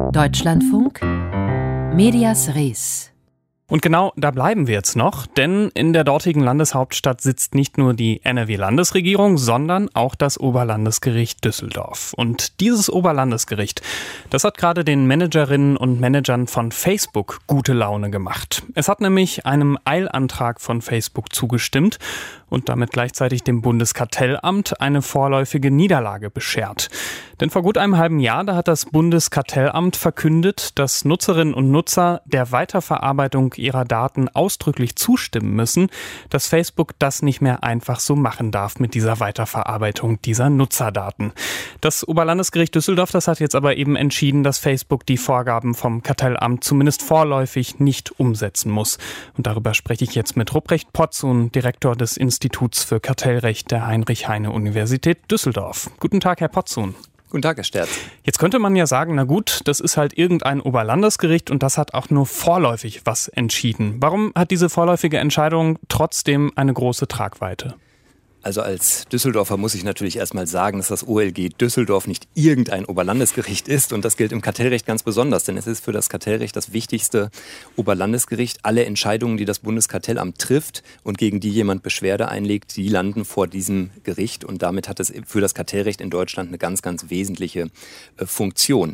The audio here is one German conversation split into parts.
Deutschlandfunk, Medias Res. Und genau da bleiben wir jetzt noch, denn in der dortigen Landeshauptstadt sitzt nicht nur die NRW-Landesregierung, sondern auch das Oberlandesgericht Düsseldorf. Und dieses Oberlandesgericht, das hat gerade den Managerinnen und Managern von Facebook gute Laune gemacht. Es hat nämlich einem Eilantrag von Facebook zugestimmt und damit gleichzeitig dem Bundeskartellamt eine vorläufige Niederlage beschert. Denn vor gut einem halben Jahr, da hat das Bundeskartellamt verkündet, dass Nutzerinnen und Nutzer der Weiterverarbeitung ihrer Daten ausdrücklich zustimmen müssen, dass Facebook das nicht mehr einfach so machen darf mit dieser Weiterverarbeitung dieser Nutzerdaten. Das Oberlandesgericht Düsseldorf, das hat jetzt aber eben entschieden, dass Facebook die Vorgaben vom Kartellamt zumindest vorläufig nicht umsetzen muss. Und darüber spreche ich jetzt mit Ruprecht Potzun, Direktor des Instituts für Kartellrecht der Heinrich-Heine-Universität Düsseldorf. Guten Tag, Herr Potzun. Guten Tag, Herr Sterz. Jetzt könnte man ja sagen, na gut, das ist halt irgendein Oberlandesgericht und das hat auch nur vorläufig was entschieden. Warum hat diese vorläufige Entscheidung trotzdem eine große Tragweite? Also als Düsseldorfer muss ich natürlich erstmal sagen, dass das OLG Düsseldorf nicht irgendein Oberlandesgericht ist. Und das gilt im Kartellrecht ganz besonders, denn es ist für das Kartellrecht das wichtigste Oberlandesgericht. Alle Entscheidungen, die das Bundeskartellamt trifft und gegen die jemand Beschwerde einlegt, die landen vor diesem Gericht. Und damit hat es für das Kartellrecht in Deutschland eine ganz, ganz wesentliche Funktion.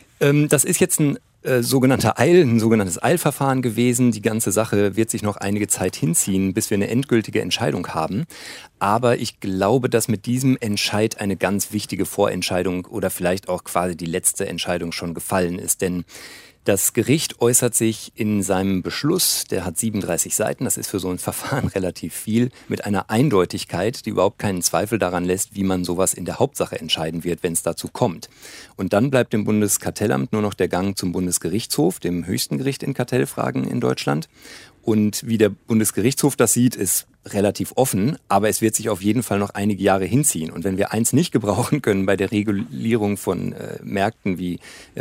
Das ist jetzt ein sogenanntes Eilverfahren gewesen. Die ganze Sache wird sich noch einige Zeit hinziehen, bis wir eine endgültige Entscheidung haben. Aber ich glaube, dass mit diesem Entscheid eine ganz wichtige Vorentscheidung oder vielleicht auch quasi die letzte Entscheidung schon gefallen ist. Denn das Gericht äußert sich in seinem Beschluss, der hat 37 Seiten, das ist für so ein Verfahren relativ viel, mit einer Eindeutigkeit, die überhaupt keinen Zweifel daran lässt, wie man sowas in der Hauptsache entscheiden wird, wenn es dazu kommt. Und dann bleibt dem Bundeskartellamt nur noch der Gang zum Bundesgerichtshof, dem höchsten Gericht in Kartellfragen in Deutschland. Und wie der Bundesgerichtshof das sieht, ist relativ offen, aber es wird sich auf jeden Fall noch einige Jahre hinziehen. Und wenn wir eins nicht gebrauchen können bei der Regulierung von Märkten wie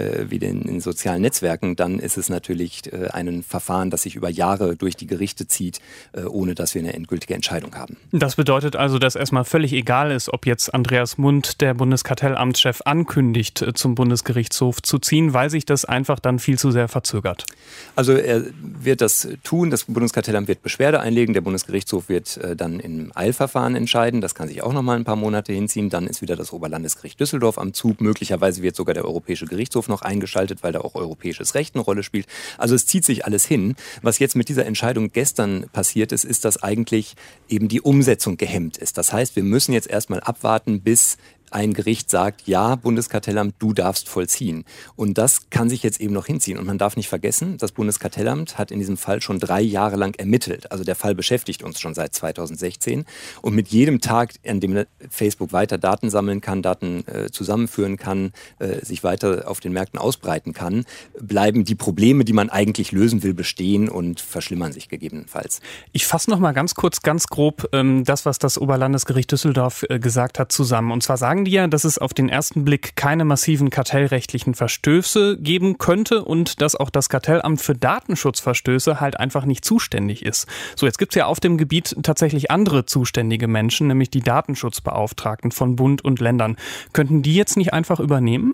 den sozialen Netzwerken, dann ist es natürlich ein Verfahren, das sich über Jahre durch die Gerichte zieht, ohne dass wir eine endgültige Entscheidung haben. Das bedeutet also, dass erstmal völlig egal ist, ob jetzt Andreas Mund, der Bundeskartellamtschef, ankündigt, zum Bundesgerichtshof zu ziehen, weil sich das einfach dann viel zu sehr verzögert. Also er wird das tun, das Bundeskartellamt wird Beschwerde einlegen, der Bundesgerichtshof wird dann im Eilverfahren entscheiden. Das kann sich auch noch mal ein paar Monate hinziehen. Dann ist wieder das Oberlandesgericht Düsseldorf am Zug. Möglicherweise wird sogar der Europäische Gerichtshof noch eingeschaltet, weil da auch europäisches Recht eine Rolle spielt. Also es zieht sich alles hin. Was jetzt mit dieser Entscheidung gestern passiert ist, ist, dass eigentlich eben die Umsetzung gehemmt ist. Das heißt, wir müssen jetzt erstmal abwarten, bis ein Gericht sagt, ja, Bundeskartellamt, du darfst vollziehen. Und das kann sich jetzt eben noch hinziehen. Und man darf nicht vergessen, das Bundeskartellamt hat in diesem Fall schon 3 Jahre lang ermittelt. Also der Fall beschäftigt uns schon seit 2016. Und mit jedem Tag, an dem Facebook weiter Daten sammeln kann, Daten zusammenführen kann, sich weiter auf den Märkten ausbreiten kann, bleiben die Probleme, die man eigentlich lösen will, bestehen und verschlimmern sich gegebenenfalls. Ich fasse noch mal ganz kurz, ganz grob das, was das Oberlandesgericht Düsseldorf gesagt hat, zusammen. Und zwar sagen die ja, dass es auf den ersten Blick keine massiven kartellrechtlichen Verstöße geben könnte und dass auch das Kartellamt für Datenschutzverstöße halt einfach nicht zuständig ist. So, jetzt gibt es ja auf dem Gebiet tatsächlich andere zuständige Menschen, nämlich die Datenschutzbeauftragten von Bund und Ländern. Könnten die jetzt nicht einfach übernehmen?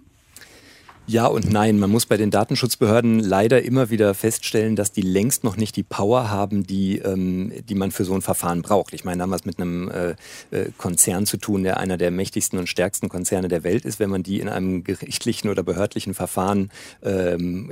Ja und nein. Man muss bei den Datenschutzbehörden leider immer wieder feststellen, dass die längst noch nicht die Power haben, die man für so ein Verfahren braucht. Ich meine, da haben wir es mit einem Konzern zu tun, der einer der mächtigsten und stärksten Konzerne der Welt ist. Wenn man die in einem gerichtlichen oder behördlichen Verfahren, wenn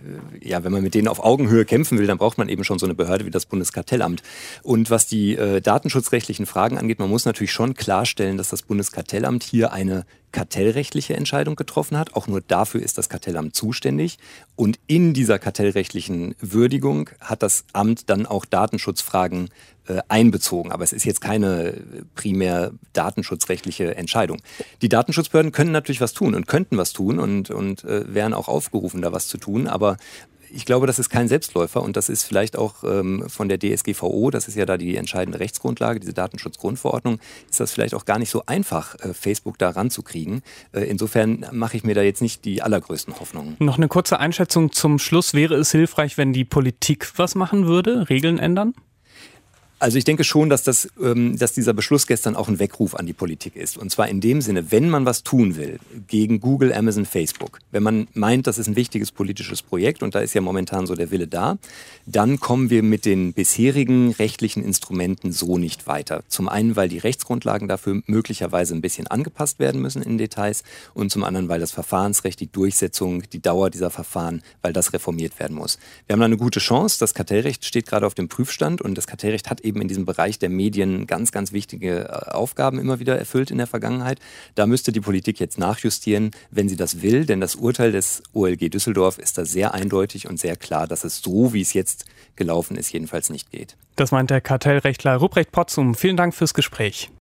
man mit denen auf Augenhöhe kämpfen will, dann braucht man eben schon so eine Behörde wie das Bundeskartellamt. Und was die datenschutzrechtlichen Fragen angeht, man muss natürlich schon klarstellen, dass das Bundeskartellamt hier eine kartellrechtliche Entscheidung getroffen hat. Auch nur dafür ist das Kartellamt zuständig. Und in dieser kartellrechtlichen Würdigung hat das Amt dann auch Datenschutzfragen einbezogen. Aber es ist jetzt keine primär datenschutzrechtliche Entscheidung. Die Datenschutzbehörden können natürlich was tun und könnten was tun und wären auch aufgerufen, da was zu tun. Aber ich glaube, das ist kein Selbstläufer und das ist vielleicht auch von der DSGVO, das ist ja da die entscheidende Rechtsgrundlage, diese Datenschutzgrundverordnung, ist das vielleicht auch gar nicht so einfach, Facebook da ranzukriegen. Insofern mache ich mir da jetzt nicht die allergrößten Hoffnungen. Noch eine kurze Einschätzung zum Schluss. Wäre es hilfreich, wenn die Politik was machen würde, Regeln ändern? Also ich denke schon, dass dieser Beschluss gestern auch ein Weckruf an die Politik ist. Und zwar in dem Sinne, wenn man was tun will gegen Google, Amazon, Facebook, wenn man meint, das ist ein wichtiges politisches Projekt und da ist ja momentan so der Wille da, dann kommen wir mit den bisherigen rechtlichen Instrumenten so nicht weiter. Zum einen, weil die Rechtsgrundlagen dafür möglicherweise ein bisschen angepasst werden müssen in Details und zum anderen, weil das Verfahrensrecht, die Durchsetzung, die Dauer dieser Verfahren, weil das reformiert werden muss. Wir haben da eine gute Chance. Das Kartellrecht steht gerade auf dem Prüfstand und das Kartellrecht hat eben in diesem Bereich der Medien ganz, ganz wichtige Aufgaben immer wieder erfüllt in der Vergangenheit. Da müsste die Politik jetzt nachjustieren, wenn sie das will, denn das Urteil des OLG Düsseldorf ist da sehr eindeutig und sehr klar, dass es so, wie es jetzt gelaufen ist, jedenfalls nicht geht. Das meint der Kartellrechtler Ruprecht Potzum. Vielen Dank fürs Gespräch.